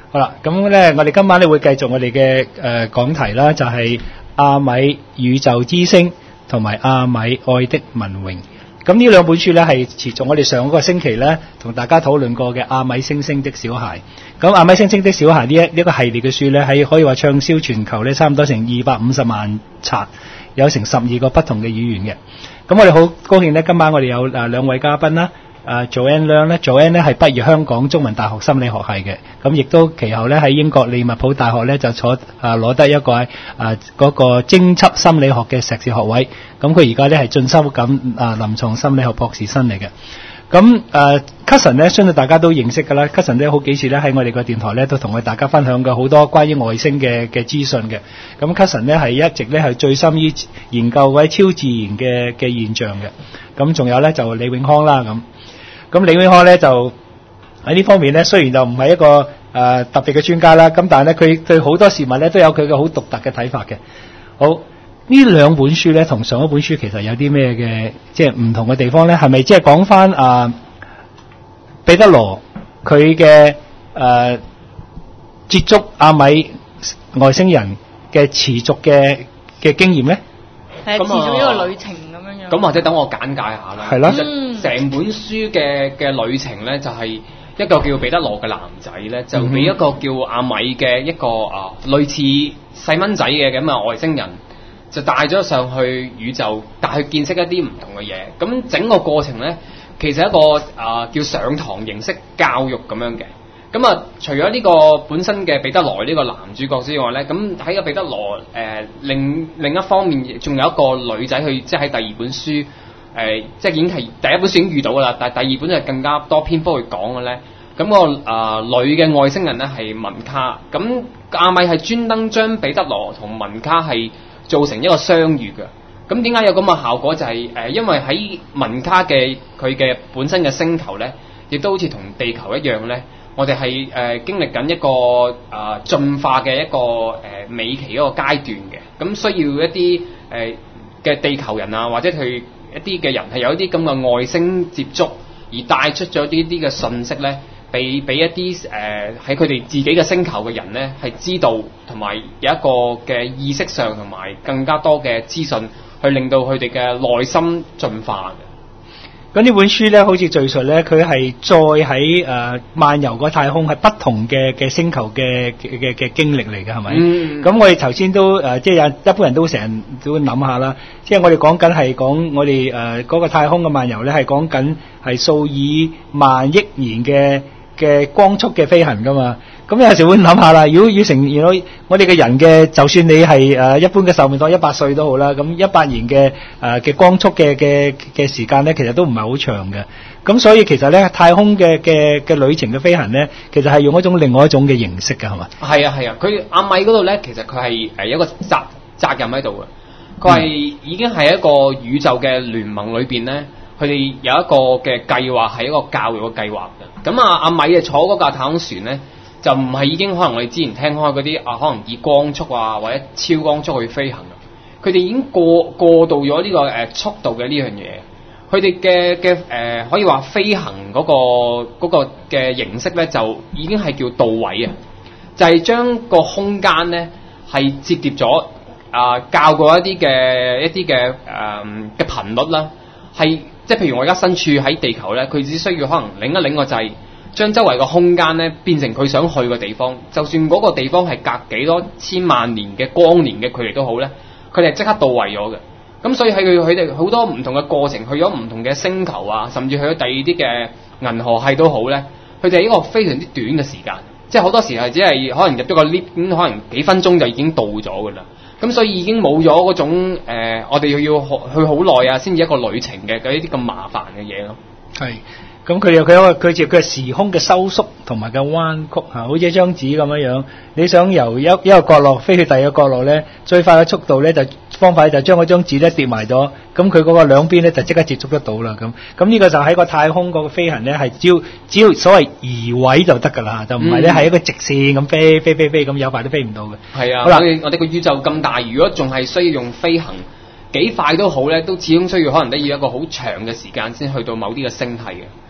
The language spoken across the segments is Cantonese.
好啦，咁咧我哋今晚咧會繼續我哋嘅講題啦，就係阿米宇宙之星同埋阿米愛的文榮。咁呢兩本書咧係持續我哋上個星期咧同大家討論過嘅阿米星星的小孩。咁阿米星星的小孩呢一個系列嘅書咧係可以話暢銷全球咧，差唔多成250萬冊，有成12個不同嘅語言嘅。咁我哋好高興咧，今晚我哋有兩位嘉賓啦。Joanne Leung 咧 ，Joanne 咧係畢業香港中文大學心理學系嘅，咁亦都其後咧喺英國利物浦大學咧就攞得一個嗰個偵測心理學嘅碩士學位，咁佢而家咧係進修緊臨床心理學博士生嚟嘅。咁Cousin 咧，相信大家都認識㗎啦。Cousin 咧好幾次咧喺我哋個電台咧都同我哋大家分享過好多關於外星嘅資訊嘅。咁Cousin咧係一直咧係醉心於研究嗰啲超自然嘅現象嘅。咁仲有咧就李永康啦咁李永康咧就喺呢方面咧，雖然就唔係一個特別嘅專家啦，咁但係咧佢對好多事物咧都有佢嘅好獨特嘅睇法嘅。好，呢兩本書咧同上一本書其實有啲咩嘅即係唔同嘅地方咧？係咪即係講翻彼得羅佢嘅接觸阿米外星人嘅持續嘅經驗咧？ 係持續一個旅程咁樣樣。 咁或者等我簡介下啦。 係啦。 其實成本書嘅旅程咧，就係一個叫彼得羅嘅男仔咧，就俾一個叫阿米嘅一個類似細蚊仔嘅咁嘅外星人，就帶咗上去宇宙，帶佢見識一啲唔同嘅嘢。咁整個過程咧，其實一個叫上堂形式教育咁樣嘅。咁除咗呢個本身嘅彼得羅呢個男主角之外咧，咁喺個彼得羅另一方面，仲有一個女仔去，即係喺第二本書即係已經係第一本書已經遇到噶啦，但係第二本就更加多篇幅去講嘅咧。咁個女嘅外星人咧係文卡，咁阿米係專登將彼得羅同文卡係做成一個相遇嘅。咁點解有咁嘅效果？就係因為喺文卡嘅佢嘅本身嘅星球咧，亦都好似同地球一樣咧，我哋係經歷緊一個進化嘅一個尾期一個階段嘅。咁需要一啲嘅地球人啊，或者佢一啲嘅人係有一啲咁嘅外星接觸，而帶出咗呢啲嘅信息咧，俾一啲喺佢哋自己嘅星球嘅人咧係知道，同埋有一個嘅意識上同埋更加多嘅資訊，去令到佢哋嘅內心進化嘅。 咁呢本書咧，好似敘述咧，佢係再喺漫遊個太空，係不同嘅星球嘅經歷嚟嘅，係咪？咁我哋頭先都即係一般人都成日都諗下啦，即係我哋講緊係講我哋嗰個太空嘅漫遊咧，係講緊係數以萬億年嘅光速嘅飛行噶嘛。咁有時會諗下啦，如果我哋嘅人嘅，就算你係一般嘅壽命當100歲都好啦，咁100年嘅光速嘅時間咧，其實都唔係好長嘅。咁所以其實咧，太空嘅旅程嘅飛行咧，其實係用另外一種嘅形式嘅，係嘛？係啊，佢阿米嗰度咧，其實佢係一個責任喺度嘅。佢係已經係一個宇宙嘅聯盟裏邊咧，佢哋有一個嘅計劃，係一個教育嘅計劃嘅。咁阿米啊坐嗰架太空船咧，就唔係已經可能我哋之前聽開嗰啲可能以光速或者超光速去飛行，佢哋已經過渡咗呢個速度嘅呢樣嘢。佢哋嘅可以話飛行嗰個嘅形式咧，就已經係叫到位啊！就係將個空間咧係折疊咗教過一啲嘅頻率啦，係即係譬如我而家身處喺地球咧，佢只需要可能擰一擰個掣，將周圍個空間咧變成佢想去嘅地方，就算嗰個地方係隔幾多千萬年嘅光年嘅距離都好咧，佢哋即刻到位咗嘅。咁所以喺佢哋好多唔同嘅過程，去咗唔同嘅星球啊，甚至去咗第二啲嘅銀河系都好咧，佢哋係一個非常之短嘅時間，即係好多時係只係可能入咗個 lift 咁，可能幾分鐘就已經到咗㗎啦。咁所以已經冇咗嗰種我哋要去好耐啊，先至一個旅程嘅嗰啲咁麻煩嘅嘢咯。 係。咁佢接佢時空嘅收縮同埋嘅彎曲嚇，好似一張紙咁樣。你想由一個角落飛去第二個角落咧，最快嘅速度咧方法就將嗰張紙咧疊埋咗，咁佢嗰個兩邊咧就即刻接觸得到啦。咁呢個就喺個太空嗰個飛行咧，係只要所謂移位就得㗎啦，就唔係咧係一個直線咁飛咁有排都飛唔到嘅。係啊，好啦， 我哋個宇宙咁大，如果仲係需要用飛行幾快都好咧，都始終需要可能都要一個好長嘅時間先去到某啲嘅星系嘅。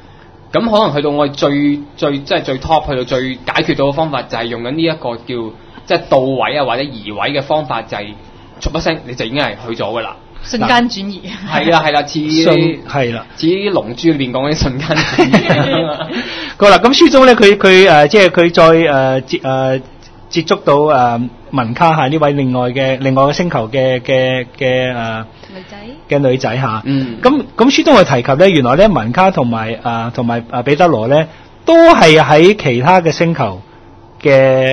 咁可能去到我哋最 top 去到最解決到嘅方法就係用緊呢一個叫即係到位啊或者移位嘅方法，就係唰一聲你就已經係去咗㗎啦。 瞬間轉移係啦，似係啦， 似《龍珠》裏邊講嗰啲瞬間轉移。 好啦，咁書中咧佢即係佢再接觸到文卡嚇呢位另外嘅星球嘅女仔嚇。咁書中佢提及咧，原來咧文卡同埋彼得羅咧都係喺其他嘅星球嘅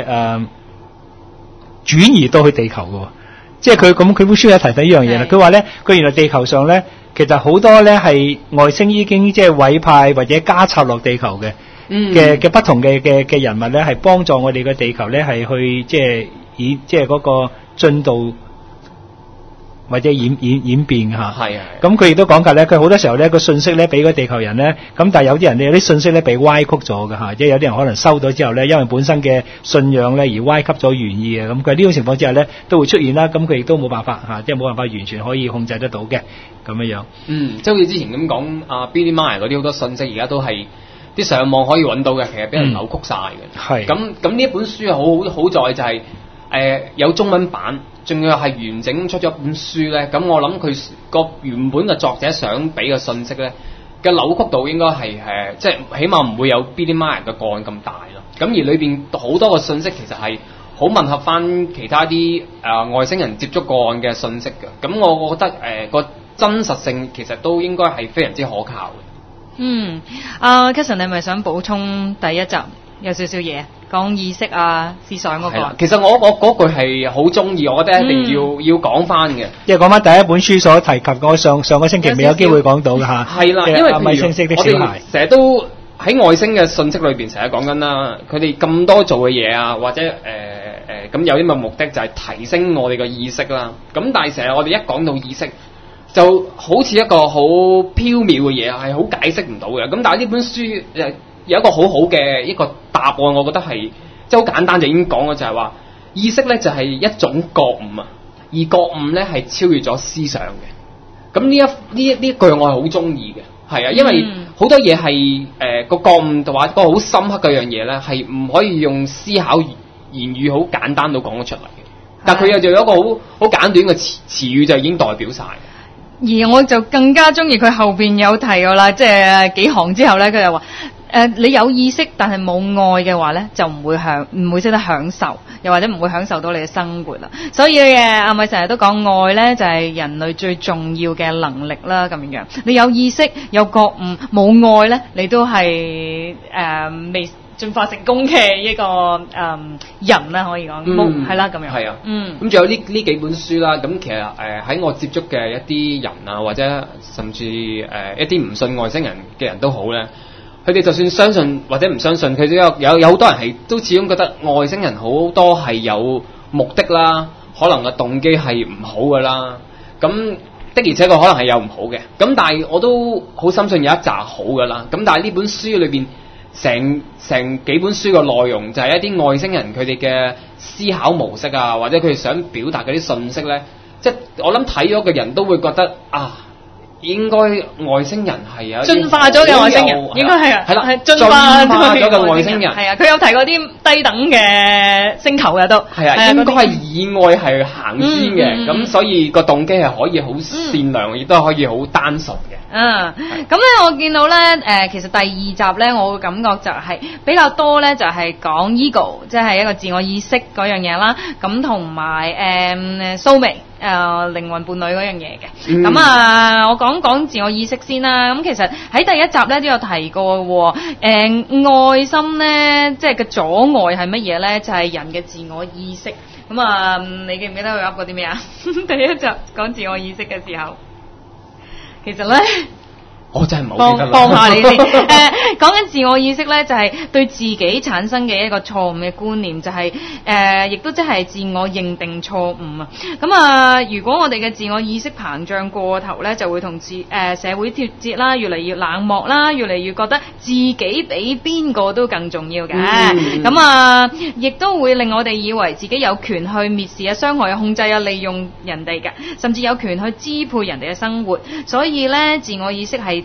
轉移到去地球嘅。即係佢本書有提到呢樣嘢啦。佢話咧，佢原來地球上咧，其實好多咧係外星已經即係委派或者加插落地球嘅不同嘅人物咧，係幫助我哋嘅地球咧係去即係嗰個進度或者演變嚇。係啊。咁佢亦都講及咧，佢好多時候咧個信息咧俾個地球人咧，咁但係有啲人咧有啲信息咧被歪曲咗嘅嚇，即係有啲人可能收到之後咧，因為本身嘅信仰咧而歪曲咗原意嘅，咁佢呢種情況之下咧都會出現啦。咁佢亦都冇辦法嚇，即係冇辦法完全可以控制得到嘅咁樣樣。即係好似之前咁講Billy Meier 嗰啲好多信息，而家都係啲上網可以揾到嘅，其實俾人扭曲晒嘅。係。咁呢一本書好在就係有中文版。仲要係完整出咗本書咧，咁我諗佢個原本嘅作者想俾嘅信息咧嘅扭曲度應該係即係起碼唔會有 Billy Meier 嘅個案咁大咯。咁而裏邊好多個信息其實係好吻合翻其他啲外星人接觸個案嘅信息嘅。咁我覺得個真實性其實都應該係非常之可靠嘅。 Casson 你係咪想補充第一集有少少嘢？講意識思想嗰個， 其實我嗰句係好中意，我覺得一定要講翻嘅。 即係講翻第一本書所提及，我上個星期未有機會講到嘅嚇。 係啦，因為譬如米星式的小孩， 成日都喺外星嘅信息裏邊成日講緊啦，佢哋咁多做嘅嘢或者咁有啲乜目的就係提升我哋嘅意識啦。咁但係成日我哋一講到意識，就好似一個好飄渺嘅嘢，係好解釋唔到嘅。咁但係呢本書有一個好好嘅一個答案，我覺得係即係好簡單，就已經講咗，就係話意識咧就係一種覺悟啊，而覺悟咧係超越咗思想嘅。咁呢一句我係好中意嘅，係啊，因為好多嘢係個覺悟就話個好深刻嘅樣嘢咧，係唔可以用思考言語好簡單到講得出嚟嘅。但佢又就有一個好簡短嘅詞語就已經代表晒。 而我就更加中意佢後邊有提過啦，即係幾行之後咧，佢就話。你有意識但係冇愛嘅話咧，就唔會識得享受，又或者唔會享受到你嘅生活啦。所以阿米成日都講愛咧，就係人類最重要嘅能力啦。咁樣，你有意識有覺悟，冇愛咧，你都係未進化成功嘅一個人啦，可以講，係啦咁樣。係啊，咁仲有呢幾本書啦。咁其實喺我接觸嘅一啲人或者甚至一啲唔信外星人嘅人都好咧。佢哋就算相信或者唔相信，佢都有好多人係都始終覺得外星人好多係有目的啦，可能個動機係唔好噶啦。咁的而且確可能係有唔好嘅。咁但係我都好深信有一紮好噶啦。咁但係呢本書裏邊成幾本書嘅內容就係一啲外星人佢哋嘅思考模式或者佢哋想表達嗰啲信息咧，即係我諗睇咗嘅人都會覺得應該外星人係有進化咗嘅外星人，應該係啦，進化咗嘅外星人係啊，佢有提過啲低等嘅星球嘅都係啊，應該係以愛係行先嘅，咁所以個動機係可以好善良，亦都可以好單純嘅。咁咧我見到咧其實第二集咧，我嘅感覺就係比較多咧，就係講 ego， 即係一個自我意識嗰樣嘢啦，咁同埋soulmate。靈魂伴侶嗰樣嘢嘅，咁我講自我意識先啦。咁其實喺第一集咧都有提過喎。愛心咧，即係嘅阻礙係乜嘢咧？就係人嘅自我意識。咁你記唔記得佢噏過啲咩啊？第一集講自我意識嘅時候，其實咧。 我真係唔好記得啦。 幫下你先。講緊自我意識咧，就係對自己產生嘅一個錯誤嘅觀念，就係亦都即係自我認定錯誤啊。咁如果我哋嘅自我意識膨脹過頭咧，就會同社會脫節啦，越嚟越冷漠啦，越嚟越覺得自己比邊個都更重要嘅。咁亦都會令我哋以為自己有權去蔑視傷害控制利用人哋嘅，甚至有權去支配人哋嘅生活。所以咧，自我意識係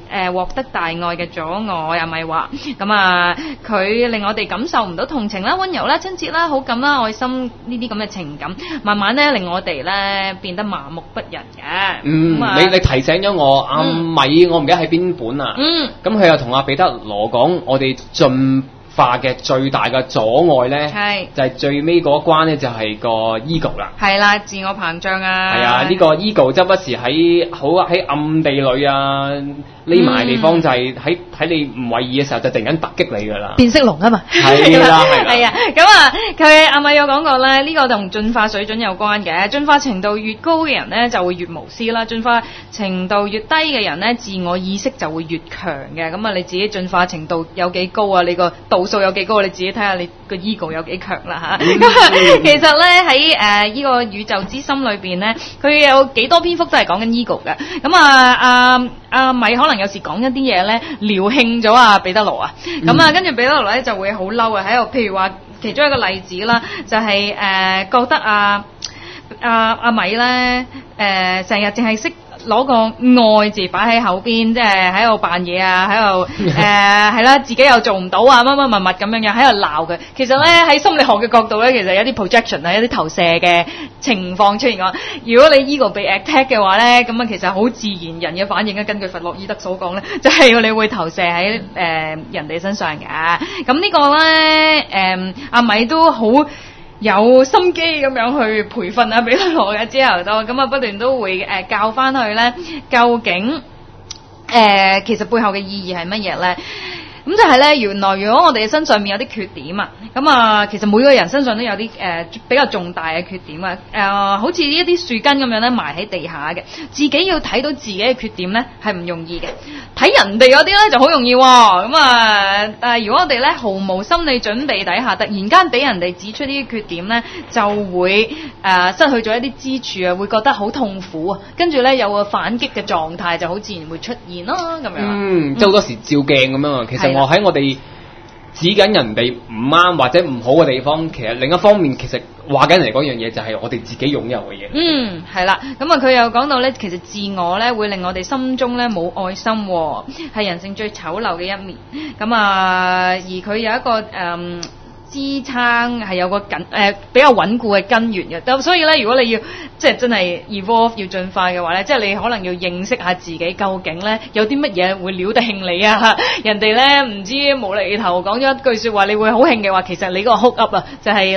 獲得大愛嘅阻礙，阿米話咁啊，佢令我哋感受唔到同情啦、溫柔啦、親切啦、好感啦、愛心呢啲咁嘅情感，慢慢咧令我哋咧變得麻木不仁嘅。 你提醒咗我，阿米我唔記得喺邊本啊。咁佢又同阿彼得羅講，我哋進化嘅最大嘅阻礙咧，就係最尾嗰一關咧，就係個 ego 啦。 係啦，自我膨脹啊。 係啊，呢個 ego 則不時喺暗地裏啊，匿埋地方就係喺你唔為意嘅時候，就突然間突擊你㗎啦。 變色龍啊嘛。 係啦， 係啊，咁啊，佢阿米有講過咧，呢個同進化水準有關嘅。進化程度越高嘅人咧，就會越無私啦；進化程度越低嘅人咧，自我意識就會越強嘅。咁啊，你自己進化程度有幾高啊？你個度數有幾高？你自己睇下你個 ego 有幾強啦嚇。其實咧喺呢個宇宙之心裏邊咧，佢有幾多篇幅都係講緊 ego 嘅。咁阿米可能有時講一啲嘢咧，撩興咗阿彼得羅啊。咁啊，跟住彼得羅咧就會好嬲啊，喺度譬如話其中一個例子啦，就係覺得阿米咧成日淨係識攞個愛字擺喺口邊，即係喺度扮嘢啊，喺度係啦，自己又做唔到啊，乜咁樣喺度鬧佢。其實咧喺心理學嘅角度咧，其實有啲 projection 啊，有啲投射嘅情況出現咗。如果你 ego 被 attack 嘅話咧，咁啊其實好自然人嘅反應咧，根據弗洛伊德所講咧，就係你會投射喺人哋身上嘅。咁呢個咧阿米都好有心機咁樣去培訓啊，彼得羅嘅之後都咁啊，不斷都會教翻去咧，究竟其實背後嘅意義係乜嘢咧？咁就係咧，原來如果我哋身上面有啲缺點啊，咁啊，其實每個人身上都有啲比較重大嘅缺點啊，好似一啲樹根咁樣咧埋喺地下嘅，自己要睇到自己嘅缺點咧係唔容易嘅，睇人哋嗰啲咧就好容易喎。咁啊，但係如果我哋咧毫無心理準備底下，突然間俾人哋指出呢啲缺點咧，就會失去咗一啲支柱啊，會覺得好痛苦啊，跟住咧有個反擊嘅狀態就好自然會出現咯，咁樣。 即係好多時照鏡咁樣啊，其實我喺我哋指緊人哋唔啱或者唔好嘅地方，其實另一方面其實話緊嚟嗰樣嘢就係我哋自己擁有嘅嘢。 係啦，咁啊佢又講到咧，其實自我咧會令我哋心中咧冇愛心，係人性最醜陋嘅一面。咁啊，而佢有一個支撐係有個比較穩固嘅根源嘅，咁所以咧，如果你要即係真係 evolve 要進化嘅話咧，即係你可能要認識下自己究竟咧有啲乜嘢會撩得興你啊！人哋咧唔知無厘頭講咗一句説話，你會好興嘅話，其實你個 hook up 啊，就係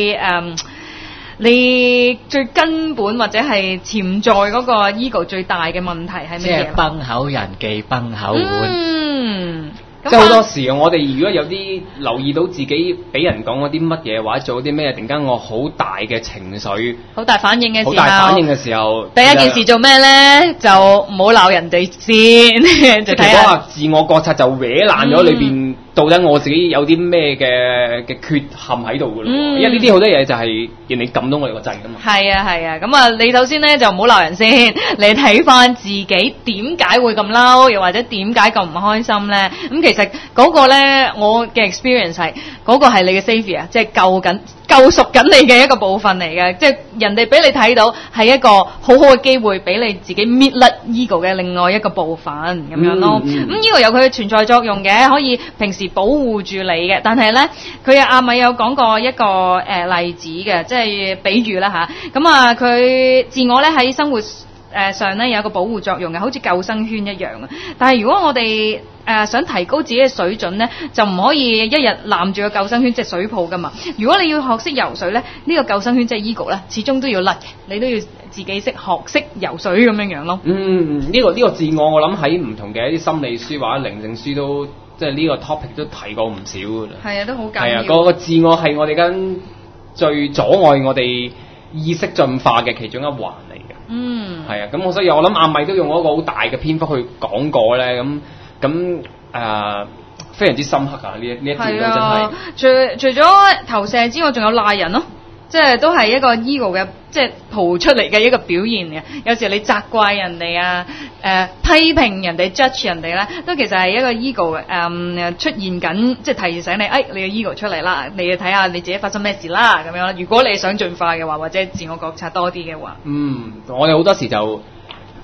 你最根本或者係潛在嗰個 ego 最大嘅問題係乜嘢？ 即係崩口人忌崩口碗。 即係好多時，我哋如果有啲留意到自己俾人講嗰啲乜嘢，或者做啲咩，突然間我好大嘅情緒， 好大反應嘅時候， 第一件事做咩咧？就唔好鬧人哋先，就睇下自我覺察就搲爛咗裏邊。到底我自己有啲咩嘅缺陷喺度㗎咯？因為呢啲好多嘢就係人哋撳到我哋個掣㗎嘛。係啊，咁啊，你首先咧就唔好鬧人先，你睇翻自己點解會咁嬲，又或者點解咁唔開心咧？咁其實嗰個咧，我嘅 experience 係嗰個係你嘅 savior，即係救贖緊你嘅一個部分嚟嘅，即係人哋俾你睇到係一個好好嘅機會，俾你自己搣甩 ego 嘅另外一個部分咁樣咯。咁 ego 有佢嘅存在作用嘅，可以平時保護住你嘅。但係咧，佢阿米有講過一個例子嘅，即係比喻啦吓。咁啊，佢自我咧喺生活上咧有一個保護作用嘅，好似救生圈一樣啊。但係如果我哋想提高自己嘅水準咧，就唔可以一日攬住個救生圈即係水泡噶嘛。如果你要學識游水咧，呢個救生圈即係 ego 咧，始終都要甩嘅，你都要自己學識游水咁樣樣咯。 呢個自我諗喺唔同嘅一啲心理書或者靈性書都即係呢個 topic 都提過唔少㗎啦。 係啊，都好緊要。 個自我係我哋間最阻礙我哋意識進化嘅其中一環嚟嘅。係啊，咁所以我諗阿米都用一個好大嘅篇幅去講過咧，咁非常之深刻啊！呢一段都真係。 除咗投射之外，仲有賴人咯，即係都係一個 ego 嘅即係蒲出嚟嘅一個表現嘅。有時你責怪人哋啊，批評人哋 judge 人哋咧，都其實係一個 ego 出現緊，即係提醒你，你嘅 ego 出嚟啦，你要睇下你自己發生咩事啦咁樣啦。如果你想進化嘅話，或者自我覺察多啲嘅話， 我哋好多時就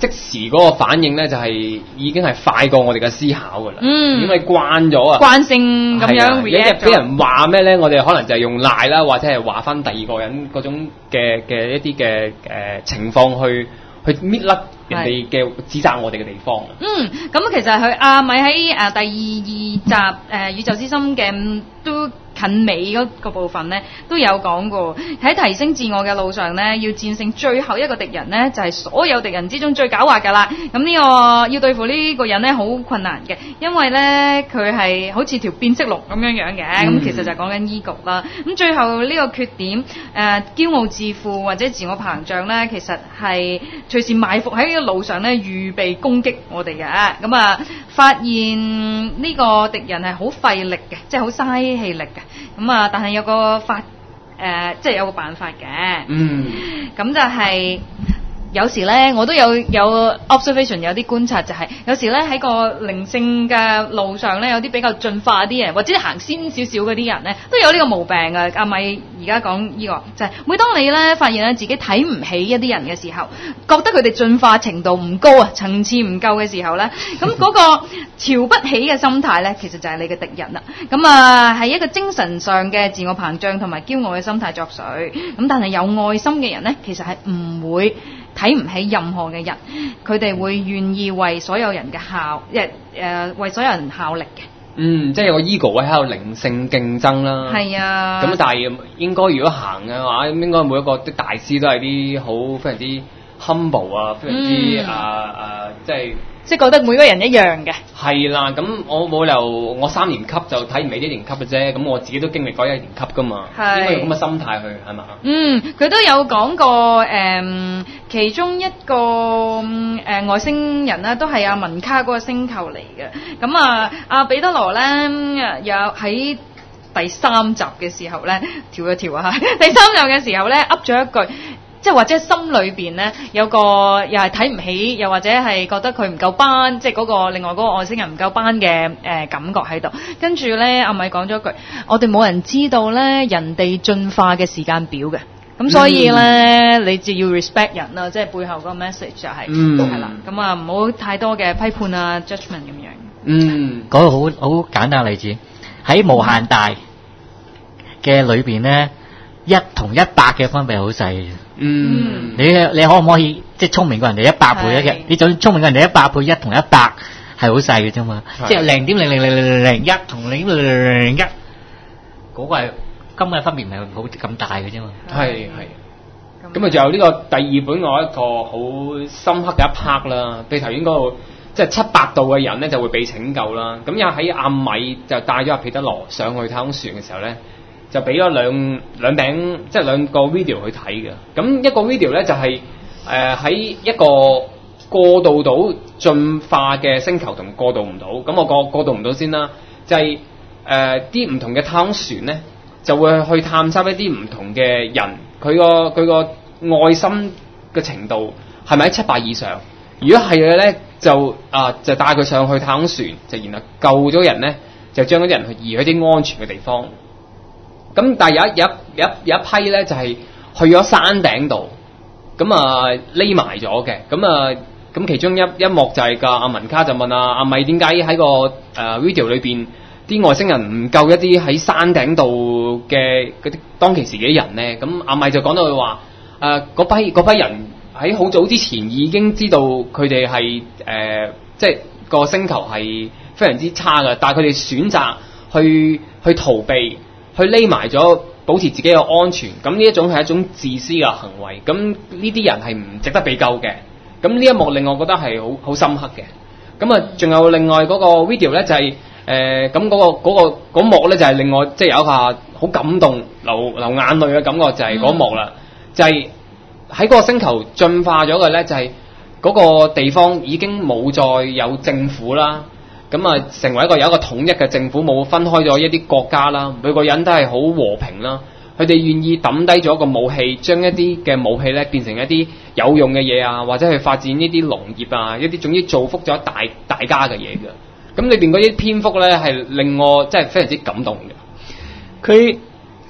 即時嗰個反應咧，就係已經係快過我哋嘅思考㗎啦，因為慣咗啊， 慣性咁樣 react 咗。 俾人話咩咧？我哋可能就係用賴啦，或者係話翻第二個人嗰種嘅一啲嘅情況去搣甩人哋嘅指責我哋嘅地方。 咁其實佢阿米喺第二集宇宙之心嘅都近尾嗰個部分咧，都有講過喺提升自我嘅路上咧，要戰勝最後一個敵人咧，就係所有敵人之中最狡猾㗎啦。咁呢個要對付呢個人咧，好困難嘅，因為咧佢係好似條變色龍咁樣嘅。咁其實就係講緊 ego 啦。咁最後呢個缺點驕傲自負或者自我膨脹咧，其實係隨時埋伏喺呢個路上咧，預備攻擊我哋嘅。咁發現呢個敵人係好費力嘅，即係好嘥氣力嘅。但係有個即係有個辦法嘅。咁就係有時咧，我都有 observation， 有啲觀察就係、有時咧喺個靈性嘅路上咧，有啲比較進化啲人，或者行先少少嗰啲人咧，都有呢個毛病嘅。阿米而家講呢個就係、每當你咧發現咧自己睇唔起一啲人嘅時候，覺得佢哋進化程度唔高啊，層次唔夠嘅時候咧，咁嗰個瞧不起嘅心態咧，其實就係你嘅敵人啦。係一個精神上嘅自我膨脹同埋驕傲嘅心態作祟。咁但係有愛心嘅人咧，其實係唔會睇唔起任何嘅人，佢哋會願意為所有人嘅為所有人效力嘅。 即係有個 ego 喺度靈性競爭啦。係啊。咁但係應該如果行嘅話，應該每一個啲大師都係啲好非常之 humble 啊，非常之即係覺得每個人一樣嘅。 係啦，咁我冇理由我3年級就睇唔起1年級嘅啫，咁我自己都經歷過1年級噶嘛，應該用咁嘅心態去係嘛？ 佢都有講過其中一個外星人啦，都係阿文卡嗰個星球嚟嘅。咁阿彼得羅咧有喺第3集嘅時候咧，調一調啊，第3集嘅時候咧噏咗一句。即係或者心裏邊咧有個又係睇唔起，又或者係覺得佢唔夠班，即係嗰個另外嗰個外星人唔夠班嘅感覺喺度。跟住咧，阿米講咗一句：我哋冇人知道咧人哋進化嘅時間表嘅。咁所以咧，你就要 respect 人啦，即係背後嗰個 message 就係係啦。咁唔好太多嘅批判啊 judgment 咁樣。 嗰個好簡單例子喺無限大嘅裏邊咧，1同100嘅分別好細嘅。你可唔可以即係聰明過人哋100倍嘅？你就算聰明過人哋100倍，1同100係好細嘅啫嘛。即係0.00001同0.001，嗰個係根本分別唔係好咁大嘅啫嘛。 係。咁就有呢個第2本我一個好深刻嘅一 part 啦。譬如頭先嗰度即係700度嘅人咧就會被拯救啦。咁又喺阿米就帶咗阿彼得羅上去太空船嘅時候咧，就俾咗兩餅，即係2個 video 去睇嘅。咁一個 video 咧就係喺一個過渡到進化嘅星球同過渡唔到。咁我過渡唔到先啦，就係啲唔同嘅太空船咧就會去探測一啲唔同嘅人，佢個愛心嘅程度係咪喺700以上？如果係嘅咧，就帶佢上去太空船，就然後救咗人咧，就將嗰啲人去移去啲安全嘅地方。咁但係有一批咧就係去咗山頂度，咁匿埋咗嘅。咁其中一幕就係阿文卡就問阿米點解喺個video 裏邊啲外星人唔救一啲喺山頂度嘅嗰啲當其時嘅人咧？咁阿米就講到佢話嗰批人喺好早之前已經知道佢哋係即係個星球係非常之差嘅，但係佢哋選擇去逃避。去匿埋咗，保持自己嘅安全，咁呢一種係一種自私嘅行為，咁呢啲人係唔值得被救嘅。咁呢一幕令我覺得係好深刻嘅。咁仲有另外嗰個 video 咧，就係咁嗰幕咧，就係令我即係有一下好感動流眼淚嘅感覺，就係嗰幕啦。就係喺嗰個星球進化咗嘅咧，就係嗰個地方已經冇再有政府啦。咁成為有一個統一嘅政府，冇分開咗一啲國家啦，每個人都係好和平啦。佢哋願意抌低咗個武器，將一啲嘅武器咧變成一啲有用嘅嘢啊，或者去發展呢啲農業啊，一啲總之造福咗大家嘅嘢嘅。咁裏邊嗰啲篇幅咧係令我真係非常之感動嘅。 佢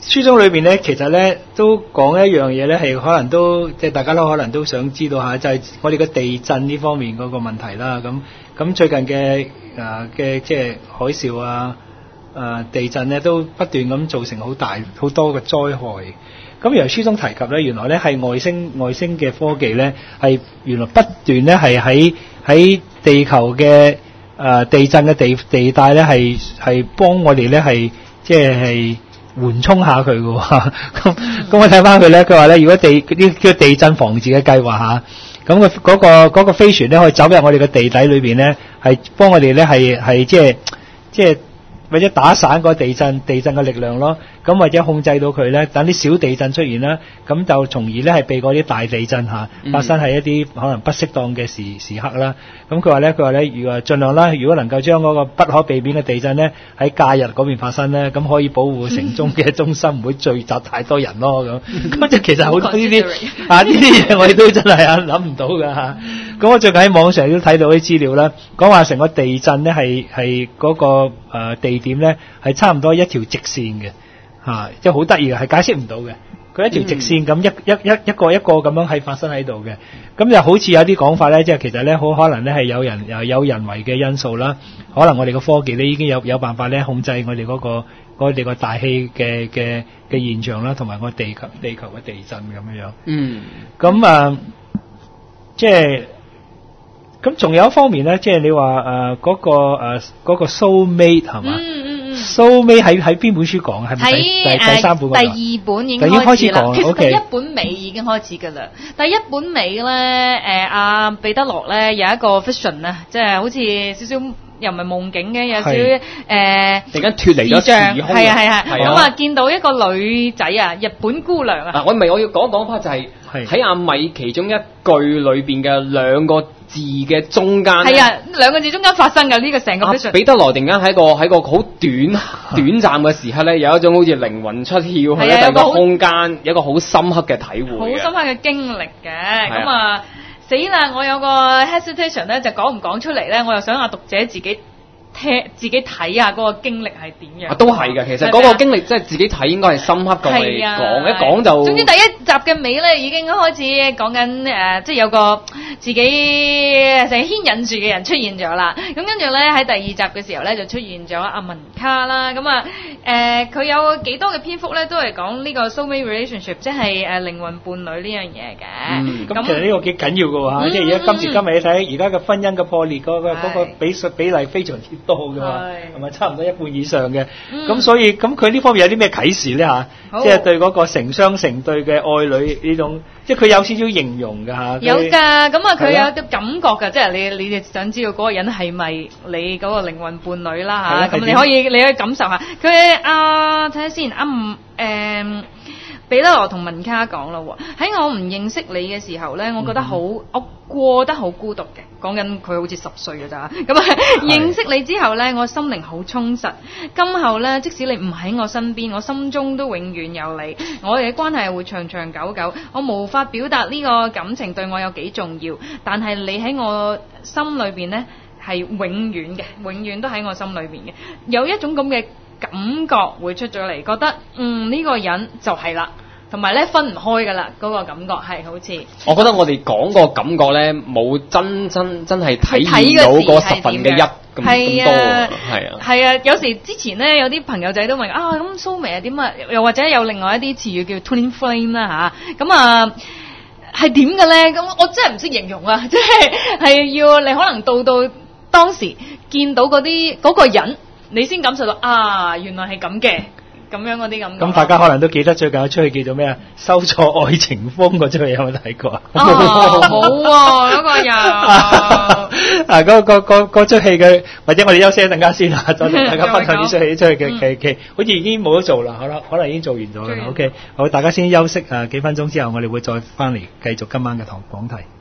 書中裏邊咧，其實咧都講一樣嘢咧，係可能都即係大家都可能都想知道下，就係、我哋嘅地震呢方面嗰個問題啦。咁最近嘅即係海嘯啊、地震咧，都不斷咁造成好多嘅災害。咁由書中提及咧，原來咧係外星嘅科技咧，係原來不斷咧係喺地球嘅地震嘅地帶咧，係幫我哋咧係即係緩衝下佢嘅喎。咁我睇翻佢咧，佢話咧，如果啲叫地震防治嘅計劃嚇，咁嗰個飛船咧可以走入我哋嘅地底裏邊咧，係幫我哋咧係即係或者打散個地震嘅力量咯，咁或者控制到佢咧，等啲小地震出現啦，咁就從而咧係避過啲大地震發生喺一啲可能不適當嘅時刻啦。咁佢話咧，如果盡量啦，如果能夠將嗰個不可避免嘅地震咧喺假日嗰邊發生咧，咁可以保護城中嘅中心唔會聚集太多人咯。咁即係其實好多呢啲呢啲嘢我哋都真係諗唔到㗎嚇。咁我最近喺網上都睇到啲資料啦，講話成個地震咧係嗰個地點咧係差唔多一條直線嘅即係好得意嘅，係解釋唔到嘅。佢一條直線咁一個咁樣係發生喺度嘅。咁就好似有啲講法咧，即係其實咧好可能咧係有人為嘅因素啦。可能我哋嘅科技咧已經有辦法咧控制我哋我哋個大氣嘅現象啦，同埋個地球嘅地震咁樣。咁即係。咁仲有一方面咧，即係你話嗰個 soulmate 係嘛？soulmate 喺邊本書講？係咪第三本？ 第二本已經開始講。其實第一本尾已經開始㗎啦。第一本尾咧，阿彼得羅咧有一個 vision 啊，即係好似少少又唔係夢境嘅，有少少突然間脫離咗時空。 係。咁見到一個女仔啊，日本姑娘啊。 我要講翻就係喺阿米其中一句裏邊嘅兩個字嘅中間，係啊， 兩個字中間發生嘅呢個成個 vision。 彼得羅突然間喺個好短暫嘅時刻咧，有一種好似靈魂出竅去一個空間，有一個好深刻嘅體會， 好深刻嘅經歷嘅。咁死啦！我有個 hesitation 咧，就講唔講出嚟咧？我又想讀者自己睇下嗰個經歷係點樣。 都係嘅，其實嗰個經歷即係自己睇應該係深刻過你講，一講就。 總之第一集嘅尾咧已經開始講緊即係有個自己成日牽引住嘅人出現咗啦。咁跟住咧喺第二集嘅時候咧就出現咗阿文卡啦。咁佢有幾多嘅篇幅咧都係講呢個 soulmate relationship， 即係靈魂伴侶呢樣嘢嘅。 咁其實呢個幾緊要嘅喎，即係而家今時今日你睇而家嘅婚姻嘅破裂嗰個比例非常之多嘅嘛，係咪差唔多一半以上嘅？咁所以咁佢呢方面有啲咩啟示咧嚇？即係對嗰個成雙成對嘅愛侶呢種，即係佢有少少形容㗎嚇。 有㗎，咁佢有啲感覺㗎，即係你哋想知道嗰個人係咪你嗰個靈魂伴侶啦嚇？咁你可以感受下佢睇下先彼得羅同文卡講咯喎，喺我唔認識你嘅時候咧，我覺得我過得好孤獨嘅。講緊佢好似10歲㗎咋，咁認識你之後咧，我心靈好充實。今後咧，即使你唔喺我身邊，我心中都永遠有你。我哋嘅關係會長長久久。我無法表達呢個感情對我有幾重要，但係你喺我心裏邊咧係永遠嘅，永遠都喺我心裏邊嘅。有一種咁嘅感覺會出咗嚟，覺得呢個人就係啦。同埋咧分唔開㗎啦，嗰個感覺係好似。我覺得我哋講個感覺咧，冇真係體驗到嗰10分嘅1咁多。 係啊，有時之前咧有啲朋友仔都問咁 soulmate 係點啊？又或者有另外一啲詞語叫 twin flame 啦嚇，咁係點嘅咧？咁我真係唔識形容啊！即係要你可能到當時見到嗰個人，你先感受到原來係咁嘅。咁樣嗰啲感覺。咁大家可能都記得最近有出去叫做咩收錯愛情風嗰出戲，有冇睇過啊？ 冇喎，嗰個有。 嗰出戲嘅，或者我哋休息一陣間先啦，再同大家分享呢出戲嘅好似已經冇得做啦，可能已經做完咗啦。OK，好，大家先休息幾分鐘之後，我哋會再翻嚟繼續今晚嘅講題。